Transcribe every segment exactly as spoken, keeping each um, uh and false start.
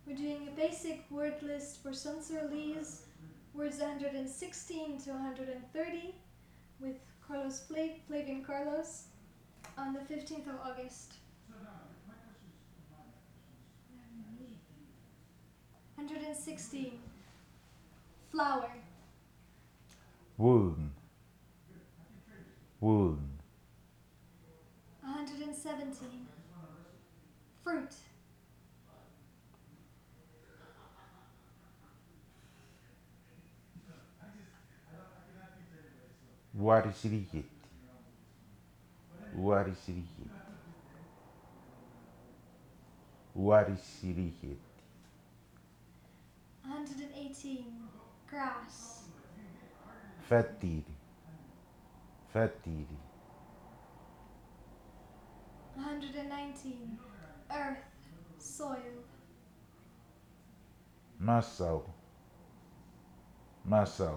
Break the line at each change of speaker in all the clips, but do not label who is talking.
We're doing a basic word list for Sunsurlease, words one hundred sixteen to one hundred thirty, with Carlos Flav- Flavian Carlos on the fifteenth of August. one hundred sixteen, flower.
Wound. Wound.
one hundred seventeen, fruit.
Varisirigit. Varisirigit. Varisirigit.
one hundred eighteen, grass.
Fatiri. Fatiri.
one hundred nineteen, earth, soil.
Masaw. Masaw.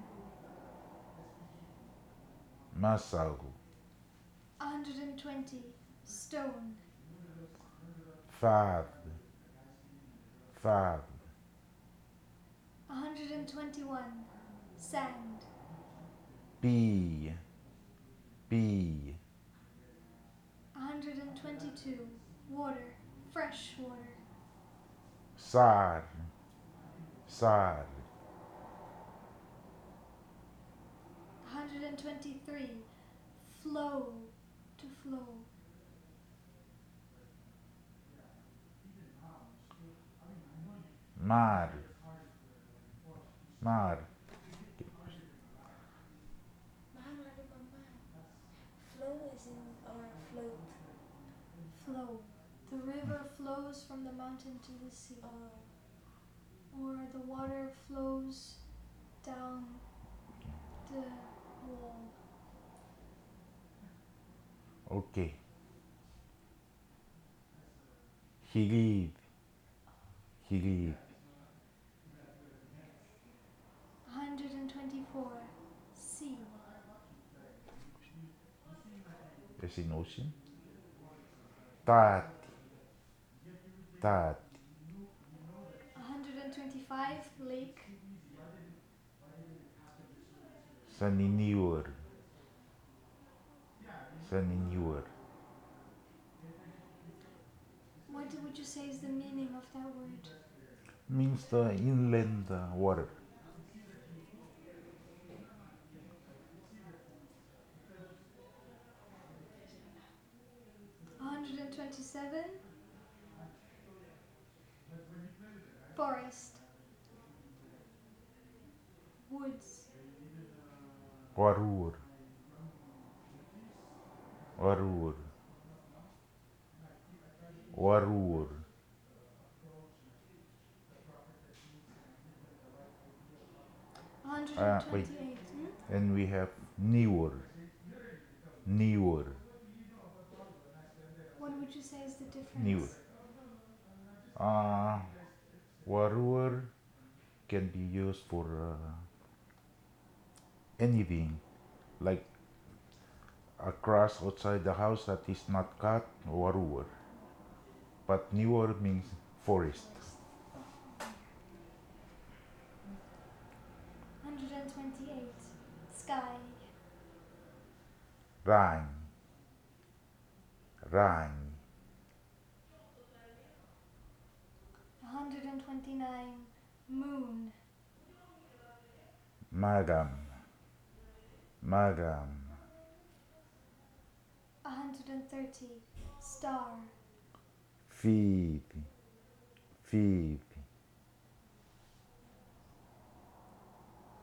Masaw.
one hundred twenty, stone.
Fad. Fad.
one hundred twenty-one, sand.
Pi. Pi.
one hundred twenty-two, water, fresh water.
Sar. Sar.
one hundred twenty-three, flow, to flow.
Mar. Mar.
Flow is in or float.
Flow. The river flows from the mountain to the sea.
Uh,
Or the water flows down the wall.
Okay. Hilid. Hilid.
one hundred twenty-four, sea.
As in ocean. Tati. Tati.
one hundred twenty-five, lake.
Saniniur. Saniniur.
What would you say is the meaning of that word?
Means the inland uh, water.
one hundred twenty-seven, forest. Woods.
Warur. Warur. Warur.
one hundred
Uh, wait.
twenty-eight. Hmm?
And we have Niur. Niur.
What would you say is the difference?
Niur. Uh, Warur can be used for uh, anything. Like a grass outside the house that is not cut, Warur. But Niur means forest.
one hundred twenty-eight, sky.
Rang. Rang.
one hundred twenty-nine, moon.
Magam. Magam.
one hundred thirty, star.
Feed. Feed.